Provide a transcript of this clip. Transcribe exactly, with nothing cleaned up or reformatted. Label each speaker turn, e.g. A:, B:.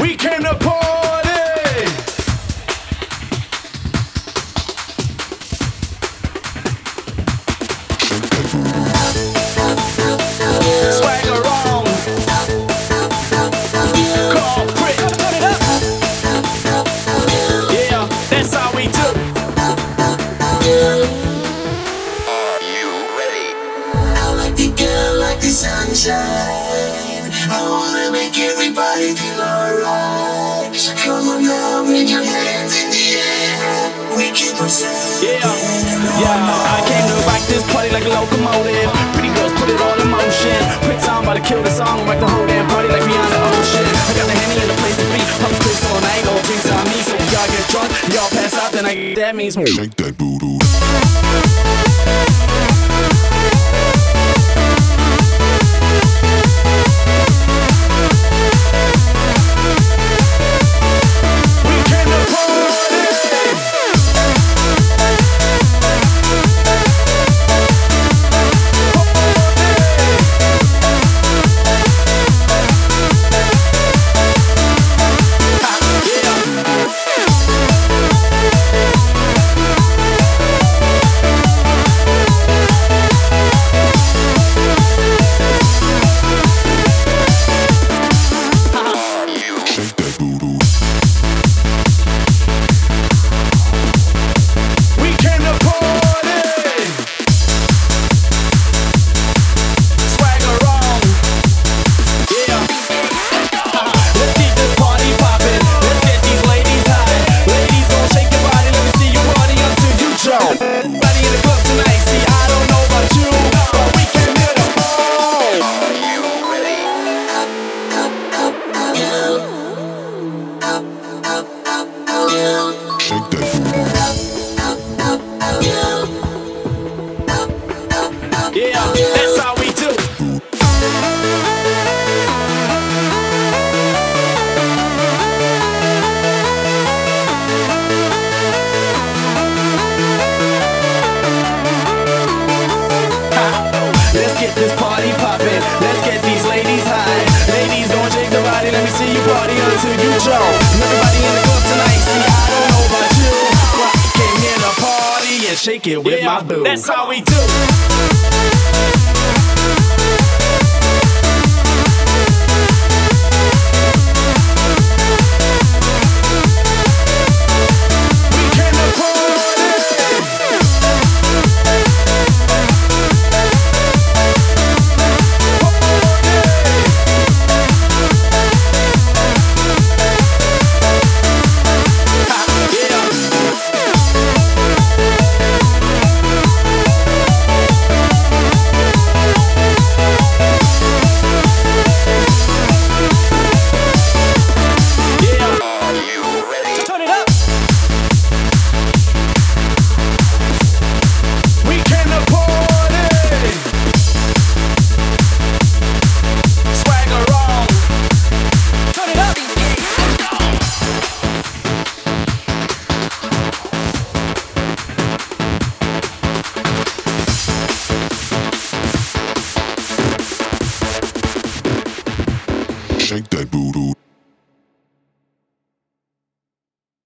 A: We came to party. Swagger on. Corporate. Turn it up. Yeah, that's how we do.
B: Are you ready? I like the girl like the sunshine. I wanna make everybody feel alright. So come on now, bring your hands in the air. We keep on saying,
A: Yeah, yeah, I came to rock this party like a locomotive. Pretty girls put it all in motion. Quick song about to kill the song, rock the whole damn party like beyond the ocean. I got the Henny in the place to be. I'm Chris on, I ain't gon' drinks on me. So if y'all get drunk, y'all pass out, then I that means
C: Shake that boo-boo.
A: Yeah, that's how we do. Let's get this party poppin'. Let's get these ladies high. Ladies, don't shake the body. Let me see you party until you jump. Everybody in the club tonight. See, I don't know about you, but I came here to party and shake it with yeah, my boo. That's how we do.